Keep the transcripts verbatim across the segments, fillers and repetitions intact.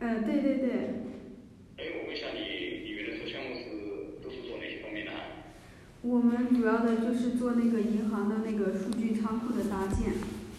嗯，对对对。 哎，我问一下你，你原来做项目是都是做哪些方面的啊？ 我们主要的就是做那个银行的那个数据仓库的搭建。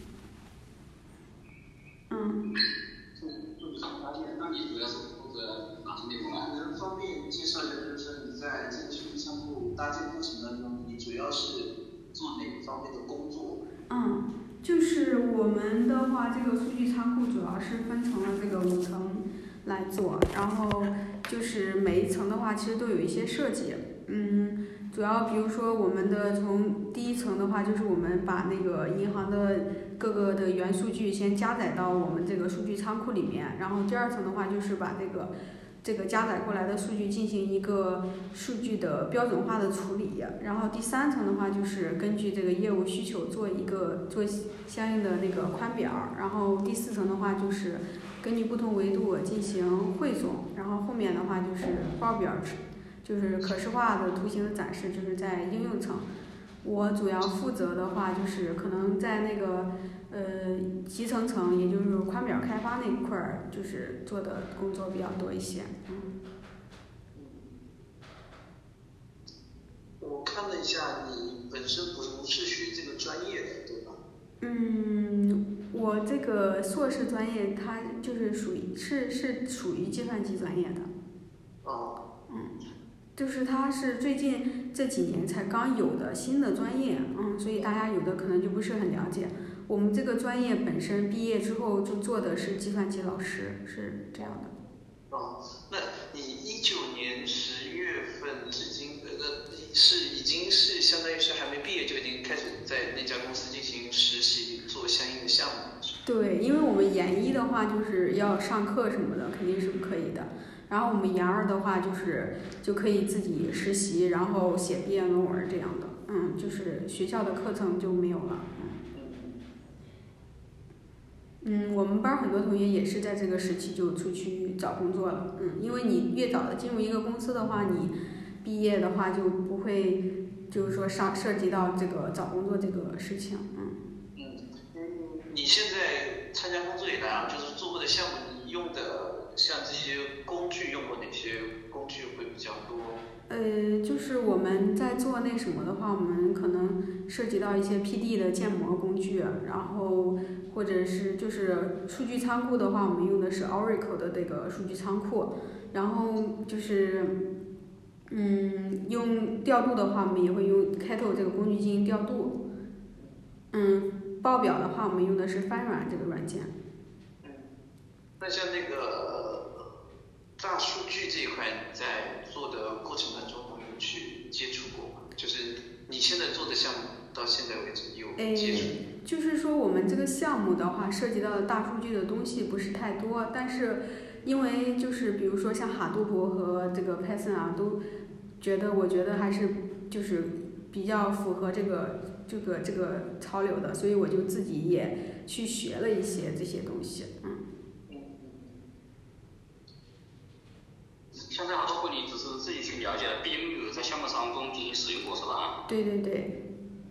嗯。 数数据仓库搭建，那你主要是负责哪些内容啊？能方便介绍一下，就是说你在这个数据仓库搭建过程当中，你主要是做哪个方面的工作？ 嗯，就是我们的话，这个数据仓库主要是分成了这个五层来做，然后就是每一层的话，其实都有一些设计。嗯，主要比如说我们的从第一层的话，就是我们把那个银行的各个的元数据先加载到我们这个数据仓库里面，然后第二层的话就是把这个这个加载过来的数据进行一个数据的标准化的处理，然后第三层的话就是根据这个业务需求做一个做相应的那个宽表，然后第四层的话就是根据不同维度进行汇总，然后后面的话就是报表，就是可视化的图形的展示，就是在应用层。我主要负责的话就是可能在那个呃集成层，也就是宽表开发那块儿，就是做的工作比较多一些。嗯。 我看了一下，你本身不是学这个专业的，对吧？ 嗯，我这个硕士专业它就是属于是是属于计算机专业的。 哦。 嗯，就是它是最近这几年才刚有的新的专业，嗯，所以大家有的可能就不是很了解。我们这个专业本身毕业之后就做的是计算机老师，是这样的。 哦，那你一九年十月份至今，呃，是已经是相当于是还没毕业就已经开始在那家公司进行实习，做相应的项目。 对，因为我们研一的话就是要上课什么的，肯定是不可以的。然后我们研二的话就是就可以自己实习，然后写毕业论文这样的。嗯，就是学校的课程就没有了。嗯，我们班很多同学也是在这个时期就出去找工作了。嗯，因为你越早的进入一个公司的话，你毕业的话就不会就是说上涉及到这个找工作这个事情。嗯。 嗯，你现在参加工作以来啊，就是做过的项目，你用的像这些工具用过哪些工具会比较多？ 呃，就是我们在做那什么的话，我们可能涉及到一些 P D 的建模工具，然后或者是就是数据仓库的话，我们用的是 Oracle 的这个数据仓库，然后就是嗯，用调度的话，我们也会用 Cato 这个工具进行调度。嗯，报表的话，我们用的是翻软这个软件。 嗯，那像那个大数据这一块，你在做的过程当中有没有去接触过吗？就是你现在做的项目到现在为止有接触？ 就是说我们这个项目的话，涉及到的大数据的东西不是太多，但是因为就是比如说像哈杜博和这个 Python 啊，都觉得我觉得还是就是比较符合这个这个这个潮流的，所以我就自己也去学了一些这些东西。嗯。 像这样，包括你只是自己去了解，并没有在项目当中进行使用过，是吧？ 对对对。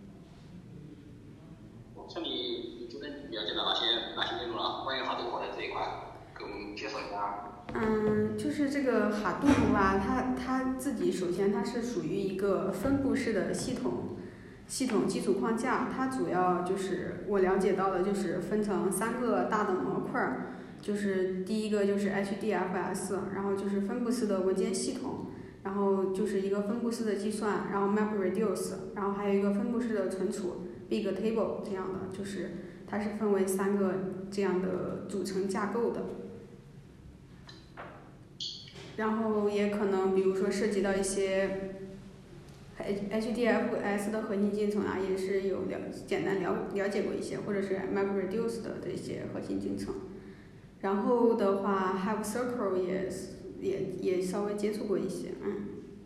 像你，你觉得你了解了哪些哪些内容啊？关于哈杜博的这一块，给我们介绍一下。 嗯，就是这个哈杜博吧，它它自己首先它是属于一个分布式的系统系统基础框架，它主要就是我了解到的就是分成三个大的模块。就是第一个就是 H D F S， 然后就是分布式的文件系统，然后就是一个分布式的计算，然后 MapReduce， 然后还有一个分布式的存储 Bigtable 这样的，就是它是分为三个这样的组成架构的。然后也可能比如说涉及到一些 H D F S 的核心进程啊，也是有了简单了了解过一些，或者是 MapReduce 的这些核心进程。然后的话 ，Have Circle 也也也稍微接触过一些，嗯。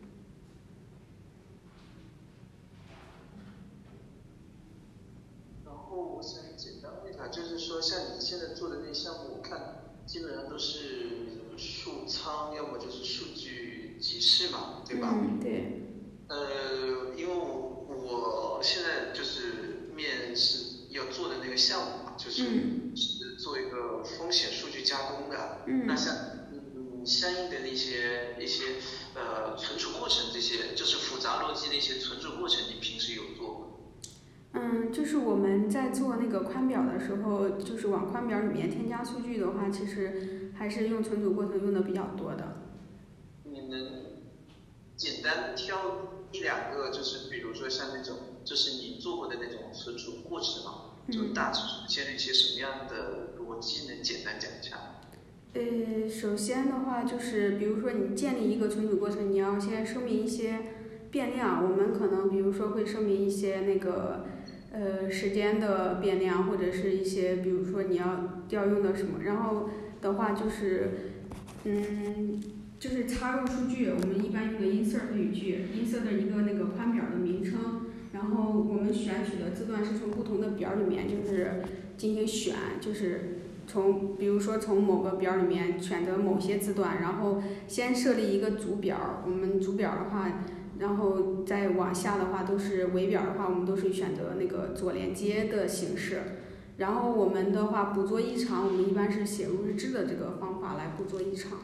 然后我想简单问一下，就是说像你现在做的那项目，我看基本上都是数仓，要么就是数据集市嘛，对吧？ 嗯，对。 呃，因为我现在就是面试要做的那个项目嘛，就是是做一个风险数据加工的。 嗯。 那像嗯相应的那些一些呃存储过程这些，就是复杂逻辑的一些存储过程，你平时有做吗？ 嗯，就是我们在做那个宽表的时候，就是往宽表里面添加数据的话，其实还是用存储过程用的比较多的。 你能简单挑一两个，就是比如说像那种，就是你做过的那种存储过程吗？就大致出现了一些什么样的逻辑，能简单讲一下？ 呃，首先的话就是，比如说你建立一个存储过程，你要先声明一些变量，我们可能比如说会声明一些那个呃时间的变量，或者是一些比如说你要调用的什么，然后的话就是嗯就是插入数据，我们一般用的 insert 语句 ，insert 一个那个宽表的名称，然后我们选取的字段是从不同的表里面就是进行选，就是从比如说从某个表里面选择某些字段，然后先设立一个主表，我们主表的话，然后再往下的话都是尾表的话，我们都是选择那个左连接的形式。然后我们的话捕捉异常，我们一般是写入日志的这个方法来捕捉异常。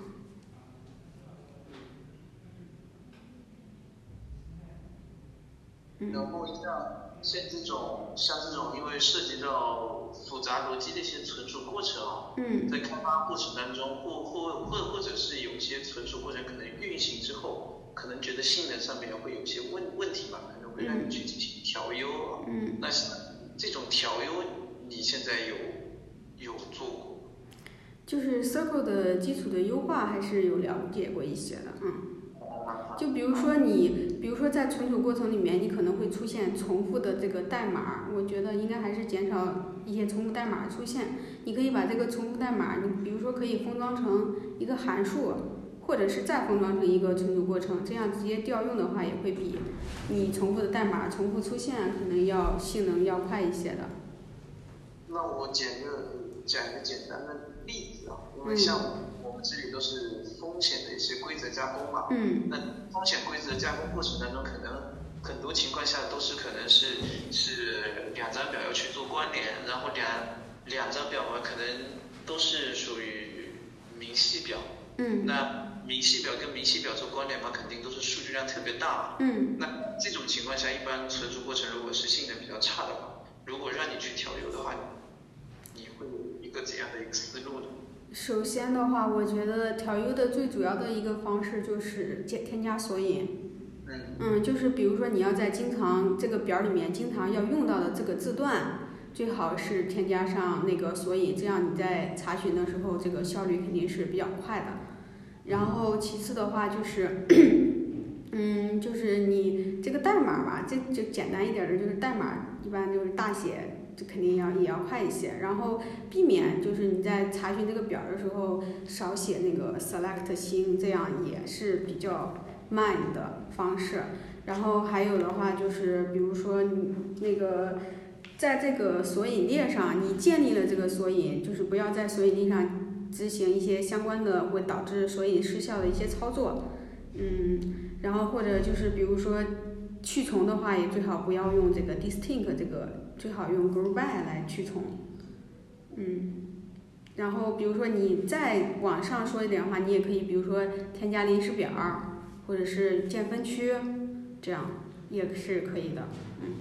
然后像像这种像这种，因为涉及到复杂逻辑的一些存储过程啊， 嗯， 在开发过程当中，或或或或者是有些存储过程可能运行之后，可能觉得性能上面会有一些问问题嘛，可能会让你去进行调优啊。 嗯， 那这种调优，你现在有有做过？ 就是 Circle 的基础的优化还是有了解过一些的，嗯。就比如说你，比如说在存储过程里面，你可能会出现重复的这个代码，我觉得应该还是减少一些重复代码出现。你可以把这个重复代码，你比如说可以封装成一个函数，或者是再封装成一个存储过程，这样直接调用的话，也会比你重复的代码重复出现可能要性能要快一些的。 那我简个讲一个简单的例子啊，因为像我们这里都是风险的一些规则加工嘛， 嗯， 那风险规则加工过程当中，可能很多情况下都是可能是是两张表要去做关联，然后两两张表嘛，可能都是属于明细表， 嗯， 那明细表跟明细表做关联嘛，肯定都是数据量特别大， 嗯， 那这种情况下，一般存储过程如果是性能比较差的话，如果让你去调优的话，你会有一个怎样的一个思路呢？ 首先的话，我觉得调优的最主要的一个方式就是添加索引。 嗯, 嗯，就是比如说你要在经常这个表里面经常要用到的这个字段，最好是添加上那个索引，这样你在查询的时候这个效率肯定是比较快的。然后其次的话就是，嗯，就是你这个代码吧，这就简单一点的，就是代码一般就是大写。就肯定要也要快一些，然后避免就是你在查询这个表的时候少写那个 select 星，这样也是比较慢的方式。然后还有的话就是，比如说你那个在这个索引列上，你建立了这个索引，就是不要在索引列上执行一些相关的会导致索引失效的一些操作，嗯，然后或者就是比如说去重的话，也最好不要用这个 distinct 这个。最好用 group by 来去重，嗯，然后比如说你再往上说一点的话，你也可以比如说添加临时表，或者是建分区，这样也是可以的，嗯，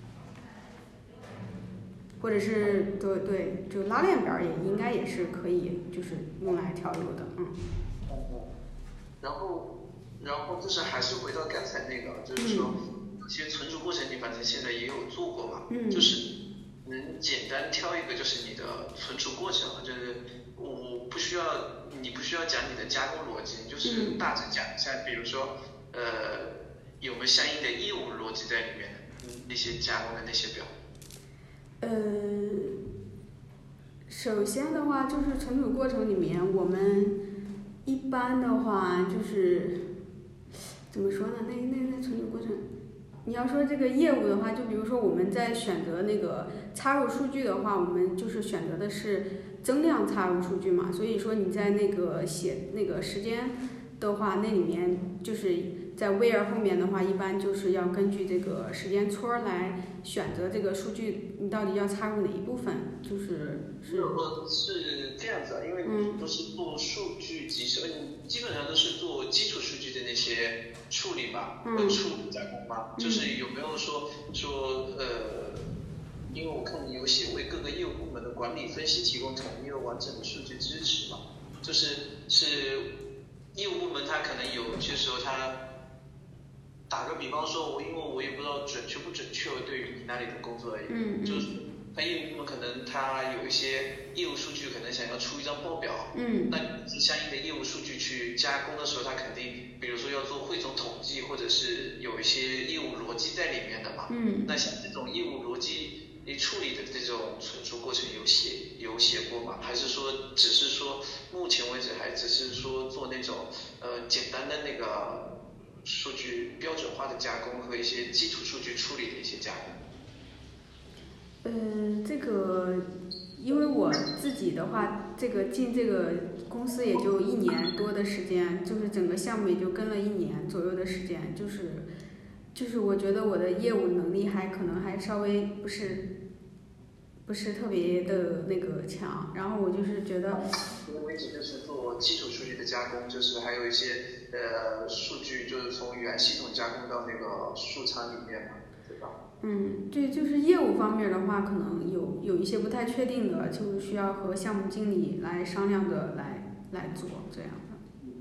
或者是对对，就拉链表也应该也是可以，就是用来调优的，嗯。 然后，然后就是还是回到刚才那个，就是说。 嗯有些存储过程你反正现在也有做过嘛， 嗯， 就是能简单挑一个就是你的存储过程，就是我不需要你不需要讲你的加工逻辑，就是大致讲一下，比如说呃有没有相应的业务逻辑在里面，那些加工的那些表。 呃，首先的话就是存储过程里面，我们一般的话就是怎么说呢？那那那存储过程。你要说这个业务的话，就比如说我们在选择那个插入数据的话，我们就是选择的是增量插入数据嘛，所以说你在那个写那个时间的话，那里面就是在 where 后面的话，一般就是要根据这个时间戳来选择这个数据，你到底要插入哪一部分，就是是。 是这样子啊，因为都是做数据集成，你基本上都是做基础数据的那些处理吧， 嗯和处理加工吧，就是有没有说说呃，因为我看你有写为各个业务部门的管理分析提供统一的完整的数据支持嘛，就是是业务部门它可能有些时候它打个比方说，我因为我也不知道准确不准确，对于你那里的工作而言， 嗯就是他业务部门可能他有一些业务数据，可能想要出一张报表， 嗯那你相应的业务数据去加工的时候，他肯定比如说要做汇总统计，或者是有一些业务逻辑在里面的嘛。 嗯那像这种业务逻辑你处理的这种存储过程有写有写过吗？还是说只是说目前为止还只是说做那种呃简单的那个数据标准化的加工和一些基础数据处理的一些加工？ 嗯，这个，因为我自己的话，这个进这个公司也就一年多的时间，就是整个项目也就跟了一年左右的时间，就是，就是我觉得我的业务能力还可能还稍微不是，不是特别的那个强，然后我就是觉得， 因为只是做基础数据的加工，就是还有一些呃数据，就是从原系统加工到那个数仓里面嘛，对吧？ 嗯，对，就是业务方面的话，可能有有一些不太确定的，就需要和项目经理来商量着来来做这样的。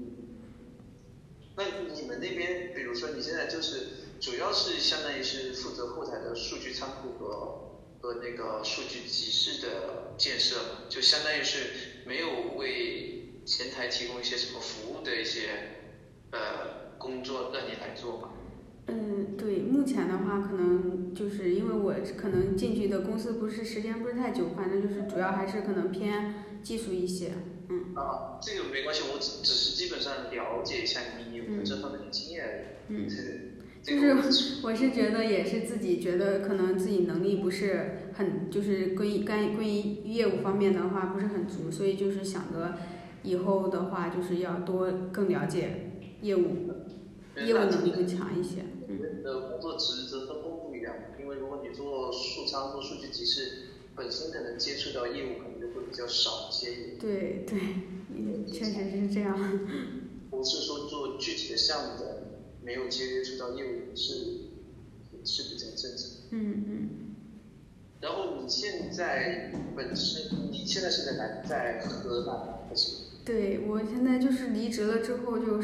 那你们那边，比如说你现在就是主要是相当于是负责后台的数据仓库和和那个数据集市的建设嘛，就相当于是没有为前台提供一些什么服务的一些呃工作让你来做嘛？ 嗯，对，目前的话，可能就是因为我可能进去的公司不是时间不是太久，反正就是主要还是可能偏技术一些，嗯。 啊，这个没关系，我只只是基本上了解一下你有没有这方面的经验而已。 嗯， 这就个、 是我是觉得也是自己觉得可能自己能力不是很，就是关于干关于业务方面的话不是很足，所以就是想着以后的话就是要多更了解业务。业务能力更强一些。 嗯。的工作职责分工不一样，因为如果你做数仓、做数据集市，本身可能接触到业务可能就会比较少一些。 对对，确实是这样。 不是说做具体的项目的，没有接触到业务是是比较正常。 嗯嗯。 然后你现在本身，你现在是在哪？在河南还是？ 对，我现在就是离职了之后就是。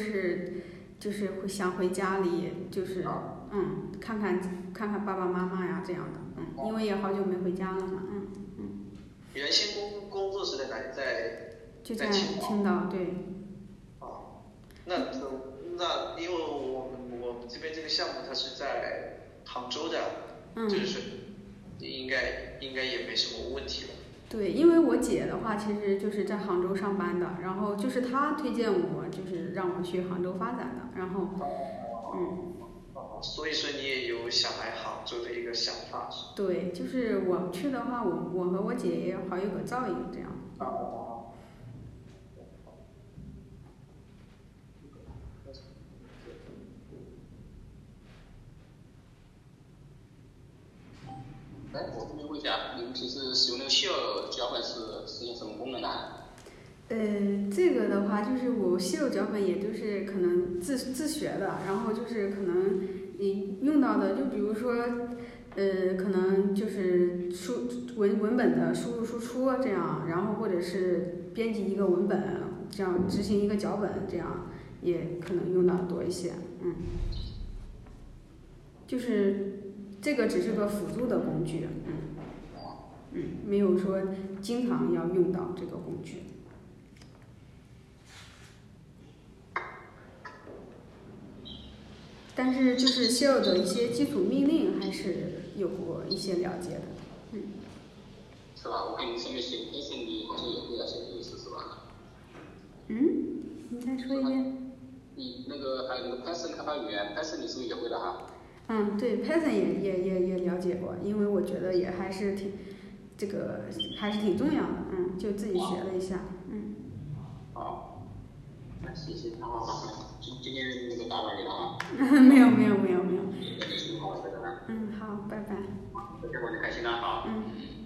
就是会想回家里，就是嗯，看看看看爸爸妈妈呀这样的，嗯，因为也好久没回家了嘛，嗯嗯。 原先工工作是在哪里？在就在青青岛，对。 哦，那那因为我们我们这边这个项目它是在杭州的， 嗯， 就是应该应该也没什么问题了。 对，因为我姐的话，其实就是在杭州上班的，然后就是她推荐我，就是让我去杭州发展的，然后，嗯。 哦，所以说你也有想来杭州的一个想法是？ 对，就是我去的话，我我和我姐也好有个照应，这样。 哦。 哎，我这边问一下，你们平时使用那个 Shell 脚本是实现什么功能呢？ 呃，这个的话，就是我 Shell 脚本，也就是可能自自学的，然后就是可能你用到的，就比如说，呃，可能就是输文文本的输入输出这样，然后或者是编辑一个文本，这样执行一个脚本，这样也可能用到多一些，嗯，就是这个只是个辅助的工具，嗯，嗯，没有说经常要用到这个工具。但是就是 Shell 的一些基础命令还是有过一些了解的，嗯。 是吧？我看你上面写 Python， 你好像也会那些意思是吧？ 嗯？你再说一遍。 你那个还有那个 Python 开发语言 ，Python 你是不是也会的哈？ 嗯，对 ，Python 也也也也了解过，因为我觉得也还是挺这个还是挺重要的，嗯，就自己学了一下，嗯。 好，那谢谢，然后今今天那个打扰你了啊。 没有没有没有没有。 嗯，好，拜拜。 嗯，好，拜拜。 这个我就开心了，好。 嗯。